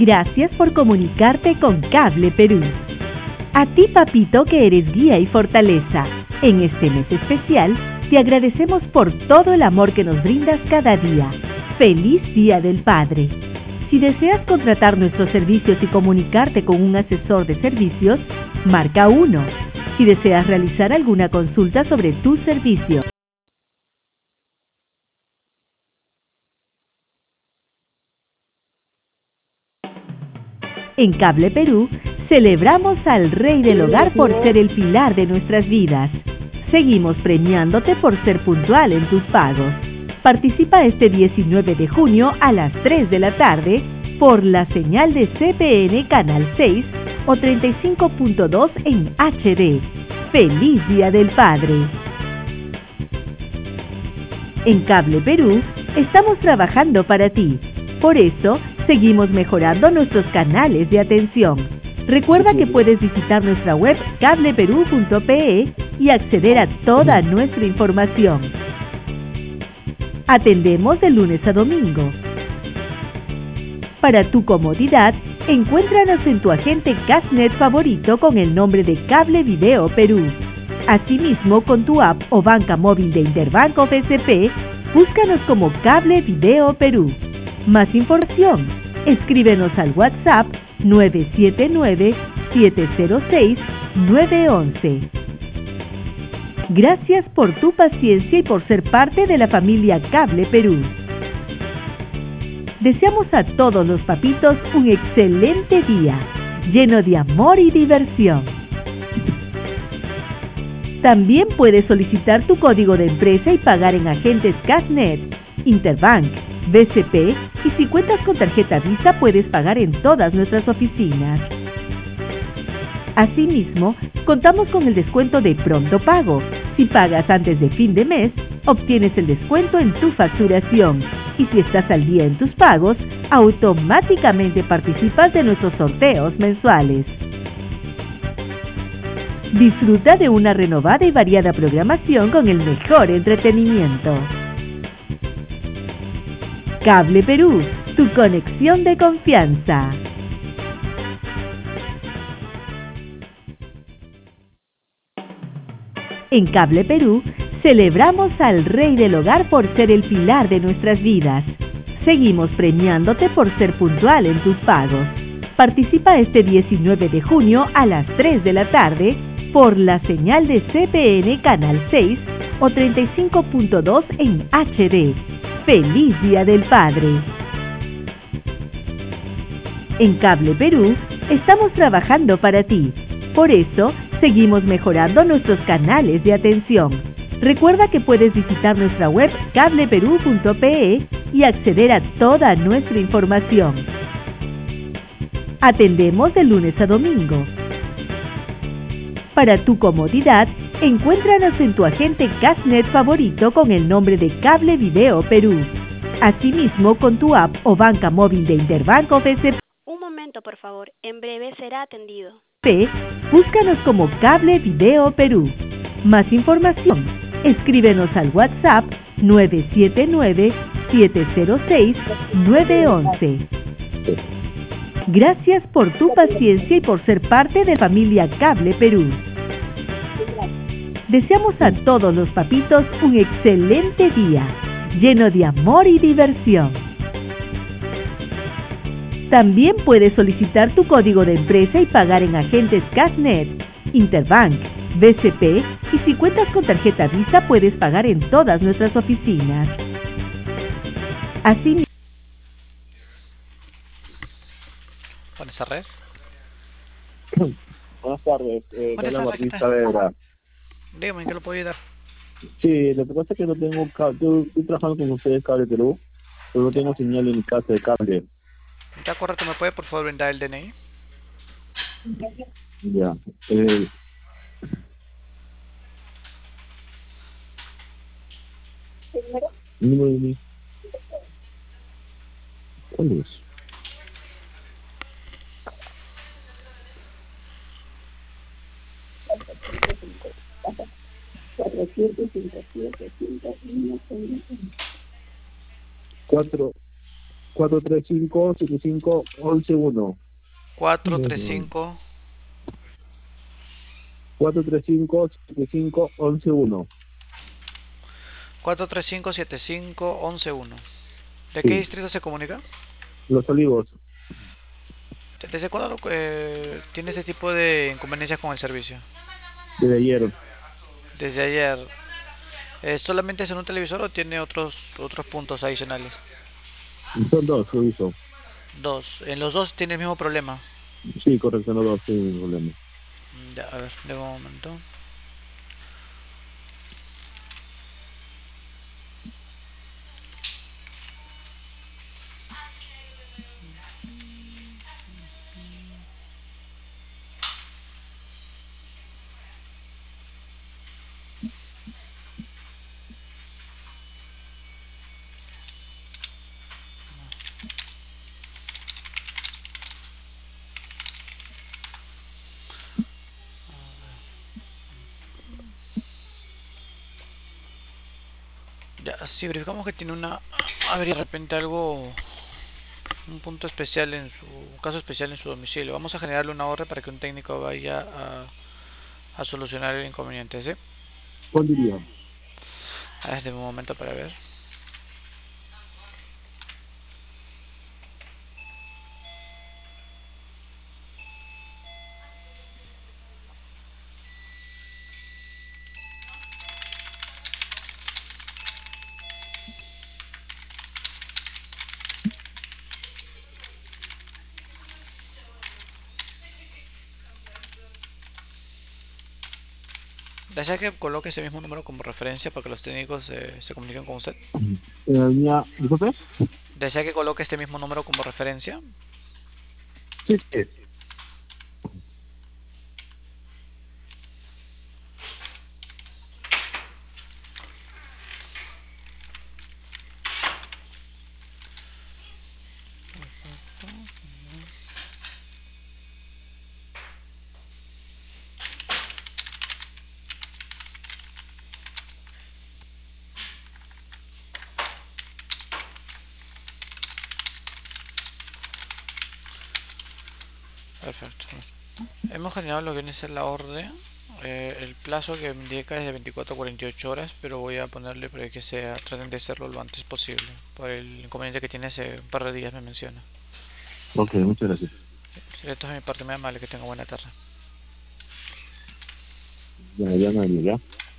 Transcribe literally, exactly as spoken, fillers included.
Gracias por comunicarte con Cable Perú. A ti, papito, que eres guía y fortaleza, en este mes especial, te agradecemos por todo el amor que nos brindas cada día. ¡Feliz Día del Padre! Si deseas contratar nuestros servicios y comunicarte con un asesor de servicios, marca uno. Si deseas realizar alguna consulta sobre tu servicio. En Cable Perú, celebramos al Rey del Hogar por ser el pilar de nuestras vidas. Seguimos premiándote por ser puntual en tus pagos. Participa este diecinueve de junio a las tres de la tarde por la señal de C P N Canal seis o treinta y cinco punto dos en H D. ¡Feliz Día del Padre! En Cable Perú, estamos trabajando para ti. Por eso, seguimos mejorando nuestros canales de atención. Recuerda que puedes visitar nuestra web cable perú punto pe y acceder a toda nuestra información. Atendemos de lunes a domingo. Para tu comodidad, encuéntranos en tu agente Cashnet favorito con el nombre de Cable Video Perú. Asimismo, con tu app o banca móvil de Interbanco B C P, búscanos como Cable Video Perú. Más información, escríbenos al WhatsApp nueve siete nueve, siete cero seis, nueve uno uno. Gracias por tu paciencia y por ser parte de la familia Cable Perú. Deseamos a todos los papitos un excelente día, lleno de amor y diversión. También puedes solicitar tu código de empresa y pagar en agentes Cashnet, Interbank, B C P, y si cuentas con tarjeta Visa puedes pagar en todas nuestras oficinas. Asimismo, contamos con el descuento de Pronto Pago. Si pagas antes de fin de mes, obtienes el descuento en tu facturación. Y si estás al día en tus pagos, automáticamente participas de nuestros sorteos mensuales. Disfruta de una renovada y variada programación con el mejor entretenimiento. Cable Perú, tu conexión de confianza. En Cable Perú, celebramos al Rey del Hogar por ser el pilar de nuestras vidas. Seguimos premiándote por ser puntual en tus pagos. Participa este diecinueve de junio a las tres de la tarde por la señal de C P N Canal seis o treinta y cinco punto dos en H D. ¡Feliz Día del Padre! En Cable Perú, estamos trabajando para ti. Por eso, seguimos mejorando nuestros canales de atención. Recuerda que puedes visitar nuestra web cable perú punto pe y acceder a toda nuestra información. Atendemos de lunes a domingo. Para tu comodidad, encuéntranos en tu agente Cashnet favorito con el nombre de Cable Video Perú. Asimismo, con tu app o banca móvil de Interbanco B C P. Un momento, por favor. En breve será atendido. Búscanos como Cable Video Perú. Más información, escríbenos al WhatsApp nueve siete nueve, siete cero seis, nueve uno uno. Gracias por tu paciencia y por ser parte de la familia Cable Perú. Deseamos a todos los papitos un excelente día, lleno de amor y diversión. También puedes solicitar tu código de empresa y pagar en agentes Cashnet, Interbank, B C P, y si cuentas con tarjeta Visa puedes pagar en todas nuestras oficinas. Así Buenas tardes. Buenas tardes, eh, Buenas Carla tardes, ¿qué Batista tal? Vera. Dígame, ¿en qué lo puedo ayudar? Sí, lo que pasa es que no tengo cable, yo estoy trabajando con ustedes Cable Perú, pero no tengo señal en mi casa de cable. Ya, correcto, ¿me puede por favor brindar el D N I? Ya, eh, número de mi... ¿Cuál es? Cuatro, cuatro tres cinco siete cinco once uno. cuatro tres cinco. cuatro tres cinco siete cinco once uno. cuatro tres cinco siete cinco once uno. ¿De qué Sí, distrito se comunica? Los Olivos, ¿Desde cuándo eh, tiene ese tipo de inconveniencias con el servicio? desde ayer. Desde ayer. Eh, ¿solamente es en un televisor o tiene otros otros puntos adicionales? Son dos, lo hizo. Dos. En los dos tiene el mismo problema. Sí, correcto, no dos, sin problema. Mm, Ya, a ver, de un momento. Ya, si verificamos que tiene una avería, de repente algo, un punto especial en su, un caso especial en su domicilio. Vamos a generarle una orden para que un técnico vaya a, a solucionar el inconveniente, ¿sí? ¿Cuál diría? A ver, de un momento para ver. ¿Desea que coloque ese mismo número como referencia para que los técnicos eh, se comuniquen con usted? En la línea, ¿disculpe? ¿Desea que coloque este mismo número como referencia? Sí, sí. Perfecto. Hemos generado lo que viene a ser la orden. Eh, el plazo que me indica es de veinticuatro a cuarenta y ocho horas, pero voy a ponerle para que sea, traten de hacerlo lo antes posible, por el inconveniente que tiene hace un par de días, me menciona. Ok, muchas gracias. Si esto es de mi parte, muy amable, que tenga buena tarde. Ya, ya, no, ya.